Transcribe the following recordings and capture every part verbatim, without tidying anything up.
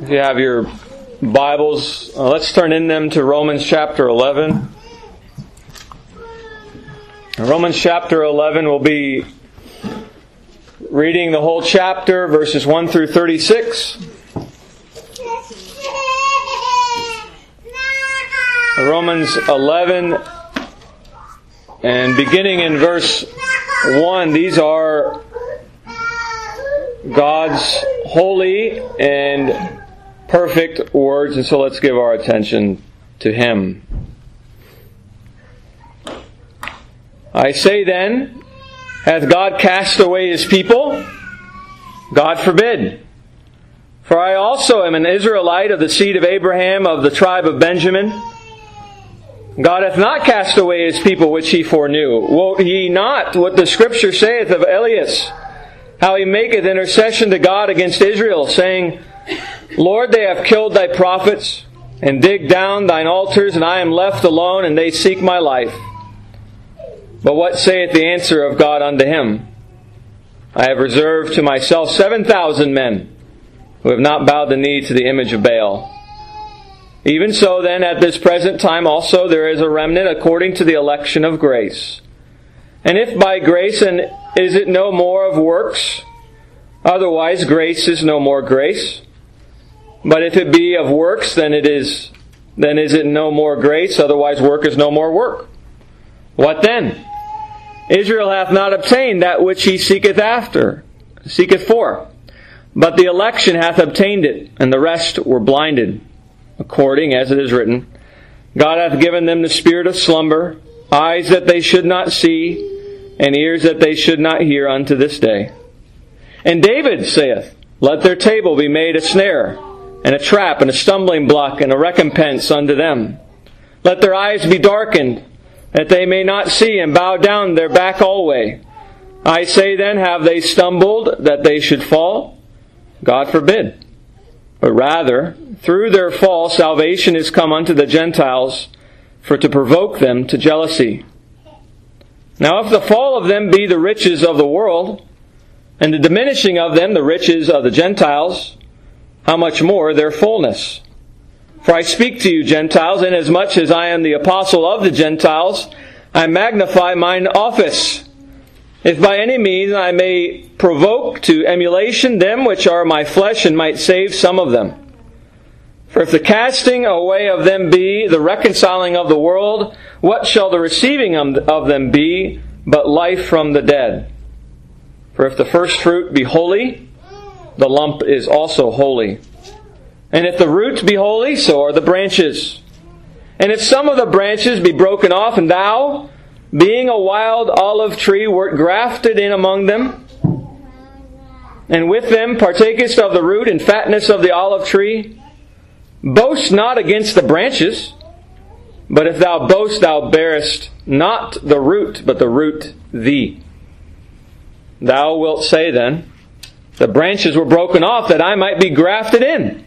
If you have your Bibles, uh, let's turn in them to Romans chapter eleven. Romans chapter eleven, we'll be reading the whole chapter, verses one through thirty-six. Romans eleven, and beginning in verse one, these are God's holy and perfect words, and so let's give our attention to Him. I say then, hath God cast away His people? God forbid. For I also am an Israelite of the seed of Abraham, of the tribe of Benjamin. God hath not cast away His people which He foreknew. Wot ye not what the Scripture saith of Elias, how he maketh intercession to God against Israel, saying, Lord, they have killed Thy prophets, and digged down Thine altars, and I am left alone, and they seek my life. But what saith the answer of God unto him? I have reserved to myself seven thousand men, who have not bowed the knee to the image of Baal. Even so then, at this present time also there is a remnant according to the election of grace. And if by grace, and is it no more of works? Otherwise grace is no more grace. But if it be of works, then it is then is it no more grace, otherwise work is no more work. What then? Israel hath not obtained that which he seeketh after, seeketh for. But the election hath obtained it, and the rest were blinded. According as it is written, God hath given them the spirit of slumber, eyes that they should not see, and ears that they should not hear unto this day. And David saith, Let their table be made a snare, and a trap, and a stumbling block, and a recompense unto them. Let their eyes be darkened, that they may not see, and bow down their back alway. I say then, have they stumbled, that they should fall? God forbid. But rather, through their fall, salvation is come unto the Gentiles, for to provoke them to jealousy. Now if the fall of them be the riches of the world, and the diminishing of them the riches of the Gentiles, how much more their fullness? For I speak to you, Gentiles, inasmuch as I am the apostle of the Gentiles, I magnify mine office. If by any means I may provoke to emulation them which are my flesh, and might save some of them. For if the casting away of them be the reconciling of the world, what shall the receiving of them be but life from the dead? For if the first fruit be holy, the lump is also holy. And if the root be holy, so are the branches. And if some of the branches be broken off, and thou, being a wild olive tree, wert grafted in among them, and with them partakest of the root and fatness of the olive tree, boast not against the branches, but if thou boast, thou bearest not the root, but the root thee. Thou wilt say then, the branches were broken off that I might be grafted in.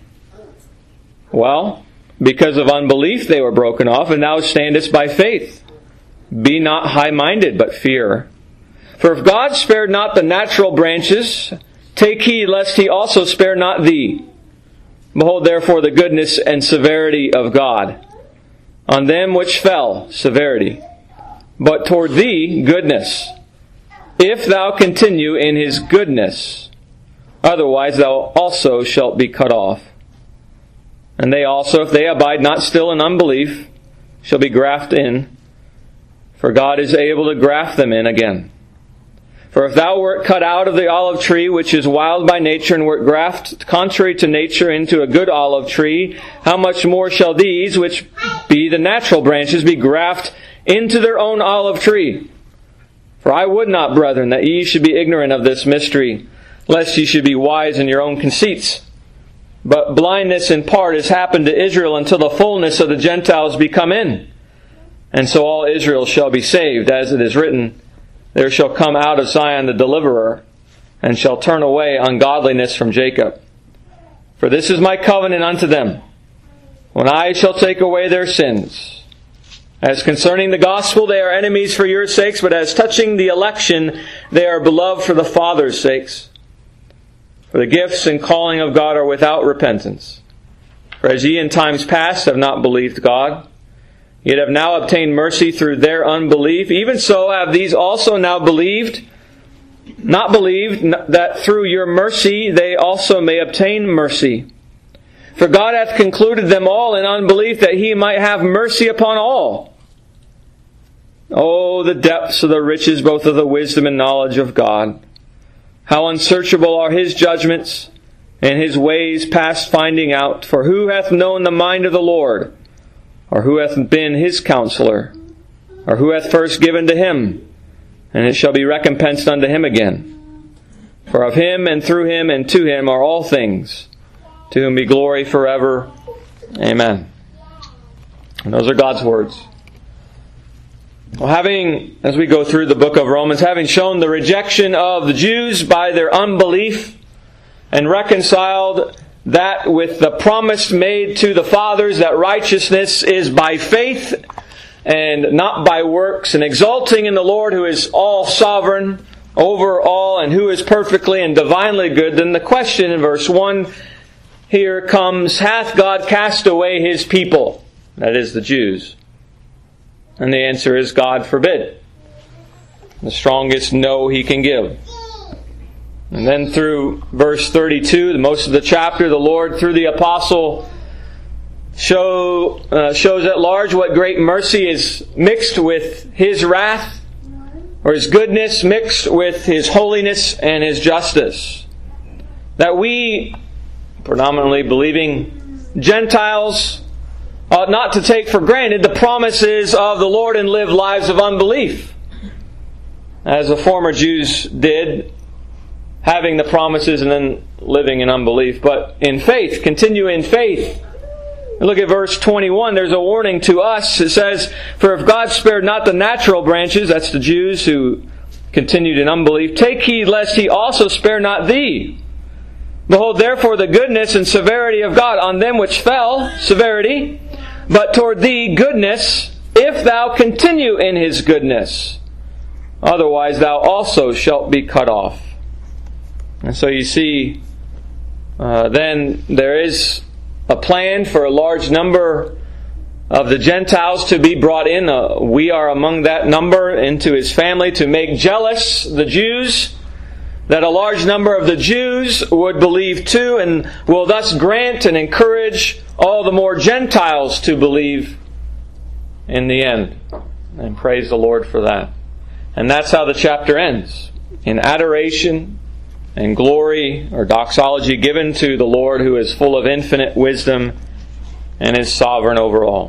Well, because of unbelief they were broken off, and thou standest by faith. Be not high-minded, but fear. For if God spared not the natural branches, take heed lest He also spare not thee. Behold therefore the goodness and severity of God. On them which fell, severity. But toward thee, goodness. If thou continue in His goodness, otherwise thou also shalt be cut off. And they also, if they abide not still in unbelief, shall be grafted in, for God is able to graft them in again. For if thou wert cut out of the olive tree, which is wild by nature, and wert grafted contrary to nature into a good olive tree, how much more shall these, which be the natural branches, be grafted into their own olive tree? For I would not, brethren, that ye should be ignorant of this mystery, lest ye should be wise in your own conceits. But blindness in part has happened to Israel until the fullness of the Gentiles be come in. And so all Israel shall be saved, as it is written, There shall come out of Zion the deliverer, and shall turn away ungodliness from Jacob. For this is my covenant unto them, when I shall take away their sins. As concerning the gospel, they are enemies for your sakes, but as touching the election, they are beloved for the Father's sakes. For the gifts and calling of God are without repentance. For as ye in times past have not believed God, yet have now obtained mercy through their unbelief, even so have these also now believed, not believed, that through your mercy they also may obtain mercy. For God hath concluded them all in unbelief, that He might have mercy upon all. Oh, the depths of the riches both of the wisdom and knowledge of God! How unsearchable are His judgments, and His ways past finding out. For who hath known the mind of the Lord? Or who hath been His counselor? Or who hath first given to Him? And it shall be recompensed unto Him again. For of Him, and through Him, and to Him are all things, to whom be glory forever. Amen. And those are God's words. Well, having, as we go through the book of Romans, having shown the rejection of the Jews by their unbelief, and reconciled that with the promise made to the fathers that righteousness is by faith and not by works, and exulting in the Lord who is all sovereign over all and who is perfectly and divinely good, then the question in verse one here comes, hath God cast away His people? That is, the Jews. And the answer is, God forbid. The strongest no He can give. And then through verse thirty-two, the most of the chapter, the Lord, through the apostle, show, uh, shows at large what great mercy is mixed with His wrath, or His goodness mixed with His holiness and His justice. That we, predominantly believing Gentiles, ought not to take for granted the promises of the Lord and live lives of unbelief, as the former Jews did, having the promises and then living in unbelief. But in faith, continue in faith. Look at verse twenty-one. There's a warning to us. It says, for if God spared not the natural branches, that's the Jews who continued in unbelief, take heed lest He also spare not thee. Behold, therefore, the goodness and severity of God on them which fell, severity, but toward thee goodness, if thou continue in His goodness. Otherwise thou also shalt be cut off. And so you see, uh, then there is a plan for a large number of the Gentiles to be brought in. Uh, we are among that number into His family, to make jealous the Jews, that a large number of the Jews would believe too, and will thus grant and encourage all the more Gentiles to believe in the end. And praise the Lord for that. And that's how the chapter ends, in adoration and glory or doxology given to the Lord, who is full of infinite wisdom and is sovereign over all.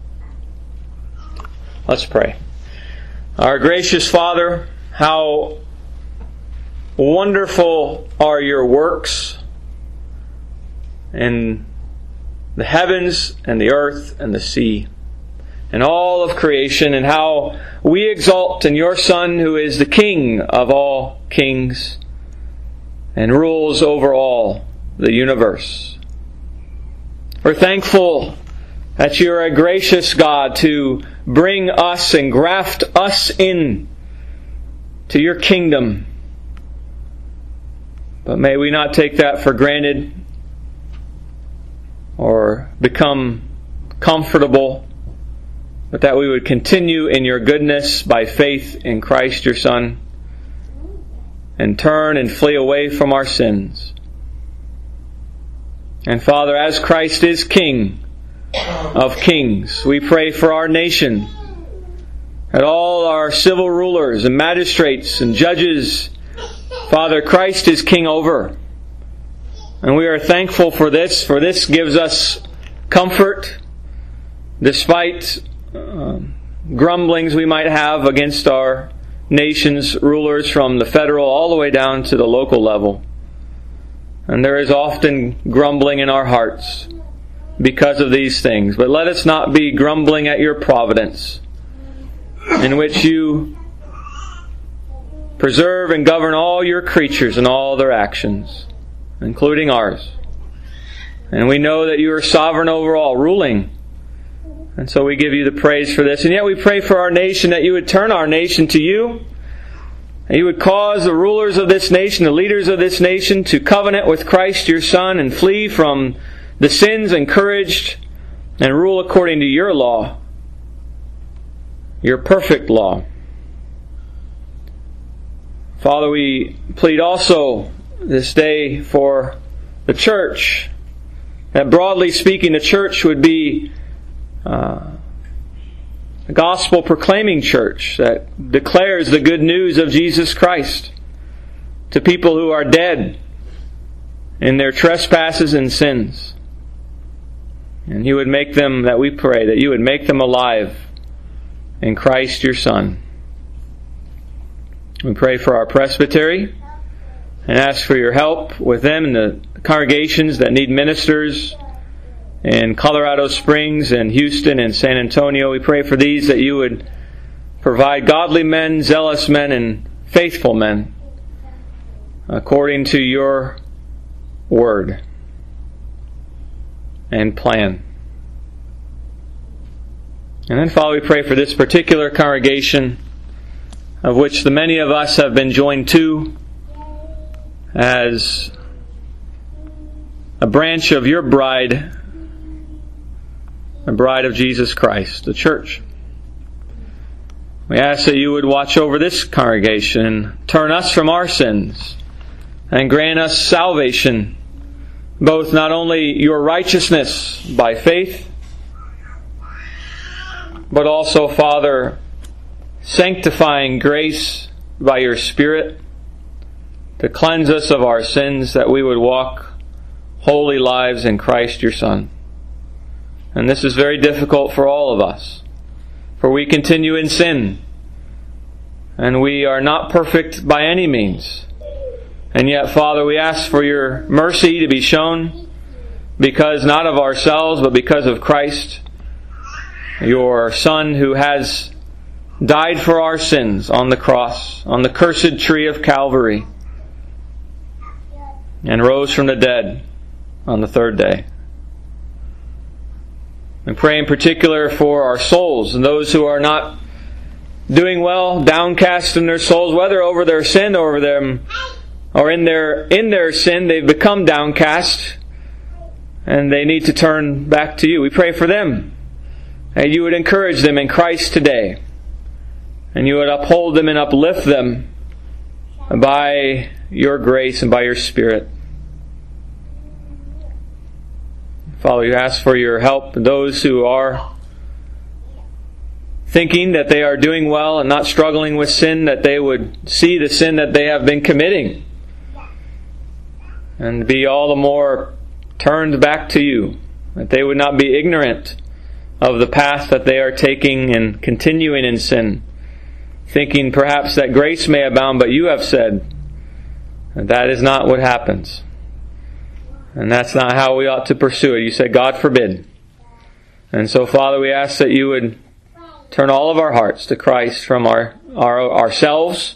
Let's pray. Our gracious Father, how wonderful are Your works in the heavens and the earth and the sea and all of creation, and how we exult in Your Son, who is the King of all kings and rules over all the universe. We're thankful that You're a gracious God to bring us and graft us in to Your kingdom. But may we not take that for granted or become comfortable, but that we would continue in Your goodness by faith in Christ Your Son, and turn and flee away from our sins. And Father, as Christ is King of kings, we pray for our nation, that all our civil rulers and magistrates and judges, Father, Christ is King over. And we are thankful for this, for this gives us comfort, despite um, grumblings we might have against our nation's rulers, from the federal all the way down to the local level. And there is often grumbling in our hearts because of these things. But let us not be grumbling at Your providence, in which You preserve and govern all Your creatures and all their actions, including ours. And we know that You are sovereign over all, ruling. And so we give You the praise for this. And yet we pray for our nation, that You would turn our nation to You, and You would cause the rulers of this nation, the leaders of this nation, to covenant with Christ Your Son and flee from the sins encouraged, and rule according to your law, your perfect law. Father, we plead also this day for the church, that broadly speaking, the church would be uh, a gospel-proclaiming church that declares the good news of Jesus Christ to people who are dead in their trespasses and sins. And you would make them, that we pray, that you would make them alive in Christ your Son. We pray for our presbytery and ask for your help with them and the congregations that need ministers in Colorado Springs and Houston and San Antonio. We pray for these that you would provide godly men, zealous men, and faithful men according to your word and plan. And then, Father, we pray for this particular congregation, of which the many of us have been joined to as a branch of your bride, the bride of Jesus Christ, the church. We ask that you would watch over this congregation and turn us from our sins and grant us salvation, both not only your righteousness by faith, but also, Father, sanctifying grace by your Spirit to cleanse us of our sins, that we would walk holy lives in Christ your Son. And this is very difficult for all of us, for we continue in sin, and we are not perfect by any means. And yet, Father, we ask for your mercy to be shown, because not of ourselves, but because of Christ, your Son, who has died for our sins on the cross, on the cursed tree of Calvary, and rose from the dead on the third day. We pray in particular for our souls and those who are not doing well, downcast in their souls, whether over their sin or over them, or in their in their sin they've become downcast and they need to turn back to you. We pray for them, and you would encourage them in Christ today, and you would uphold them and uplift them by your grace and by your Spirit. Father, you ask for your help, those who are thinking that they are doing well and not struggling with sin, that they would see the sin that they have been committing and be all the more turned back to you, that they would not be ignorant of the path that they are taking and continuing in sin, thinking perhaps that grace may abound, but you have said that that is not what happens. And that's not how we ought to pursue it. You said, God forbid. And so, Father, we ask that you would turn all of our hearts to Christ from our, our ourselves,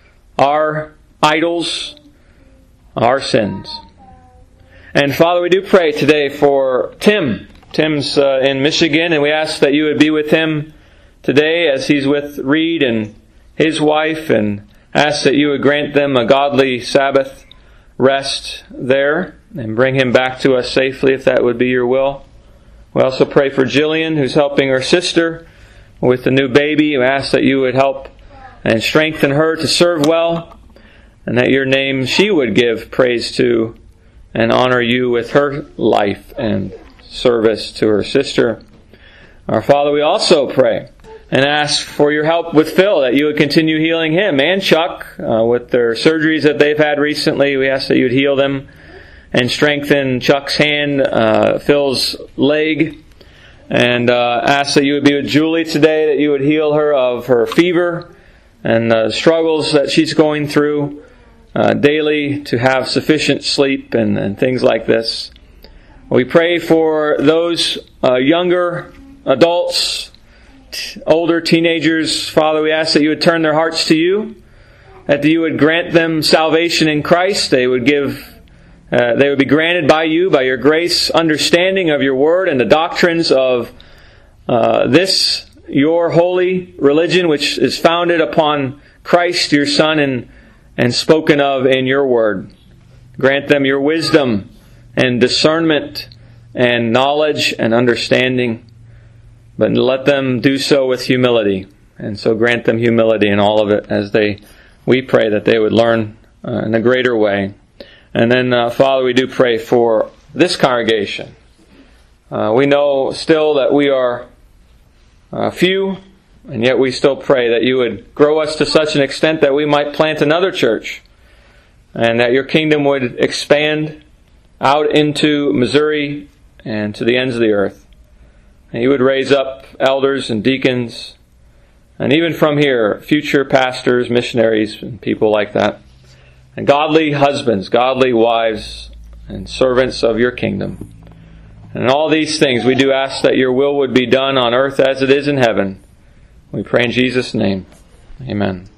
our idols, our sins. And Father, we do pray today for Tim. Tim's uh, in Michigan, and we ask that you would be with him today as he's with Reed and his wife, and ask that you would grant them a godly Sabbath rest there and bring him back to us safely, if that would be your will. We also pray for Jillian, who's helping her sister with the new baby. We ask that you would help and strengthen her to serve well, and that your name she would give praise to and honor you with her life and service to her sister. Our Father, we also pray and ask for your help with Phil, that you would continue healing him and Chuck uh, with their surgeries that they've had recently. We ask that you would heal them and strengthen Chuck's hand, uh, Phil's leg, and uh, ask that you would be with Julie today, that you would heal her of her fever and the struggles that she's going through uh, daily to have sufficient sleep and, and things like this. We pray for those uh, younger adults, t- older teenagers. Father, we ask that you would turn their hearts to you, that you would grant them salvation in Christ. They would give Uh, they would be granted by you, by your grace, understanding of your word and the doctrines of uh, this, your holy religion, which is founded upon Christ, your Son, and, and spoken of in your word. Grant them your wisdom and discernment and knowledge and understanding, but let them do so with humility. And so grant them humility in all of it as they, we pray that they would learn uh, in a greater way. And then, uh, Father, we do pray for this congregation. Uh, we know still that we are uh, few, and yet we still pray that you would grow us to such an extent that we might plant another church, and that your kingdom would expand out into Missouri and to the ends of the earth. And you would raise up elders and deacons, and even from here, future pastors, missionaries, and people like that. And godly husbands, godly wives, and servants of your kingdom. And in all these things, we do ask that your will would be done on earth as it is in heaven. We pray in Jesus' name. Amen.